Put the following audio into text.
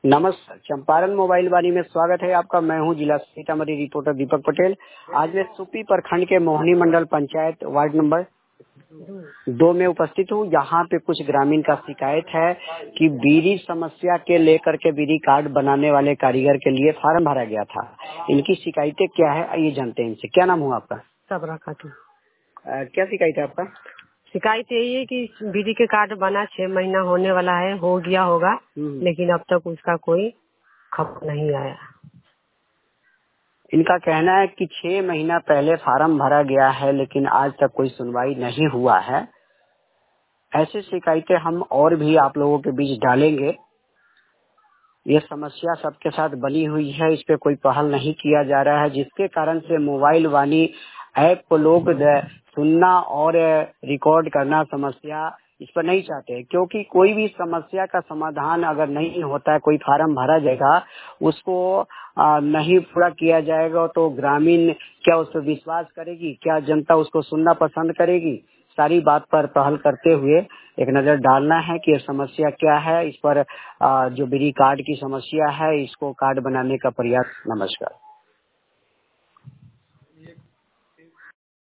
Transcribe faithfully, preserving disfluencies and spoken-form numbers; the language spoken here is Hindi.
नमस्कार, चंपारण मोबाइल वाणी में स्वागत है आपका। मैं हूं जिला सीतामढ़ी रिपोर्टर दीपक पटेल। आज मैं सुपी प्रखंड के मोहनी मंडल पंचायत वार्ड नंबर दो में उपस्थित हूं। यहाँ पे कुछ ग्रामीण का शिकायत है कि बिजली समस्या के लेकर के बिजली कार्ड बनाने वाले कारीगर के लिए फार्म भरा गया था। इनकी शिकायतें क्या है आइए जानते हैं इनसे। क्या नाम हुआ आपका? सबरा खातून। अ, क्या शिकायत है आपका? शिकायत यही है कि बिजली के कार्ड बना छह महीना होने वाला है, हो गया होगा, लेकिन अब तक उसका कोई खबर नहीं आया। इनका कहना है कि छह महीना पहले फार्म भरा गया है लेकिन आज तक कोई सुनवाई नहीं हुआ है। ऐसी शिकायतें हम और भी आप लोगों के बीच डालेंगे। ये समस्या सबके साथ बनी हुई है, इस पे कोई पहल नहीं किया जा रहा है, जिसके कारण से मोबाइल वाणी ऐप को लोग सुनना और रिकॉर्ड करना समस्या इस पर नहीं चाहते, क्योंकि कोई भी समस्या का समाधान अगर नहीं होता है, कोई फार्म भरा जाएगा उसको आ, नहीं पूरा किया जाएगा तो ग्रामीण क्या उस पर विश्वास करेगी? क्या जनता उसको सुनना पसंद करेगी? सारी बात पर पहल करते हुए एक नजर डालना है कि समस्या क्या है। इस पर आ, जो बिजली कार्ड की समस्या है इसको कार्ड बनाने का प्रयास। नमस्कार।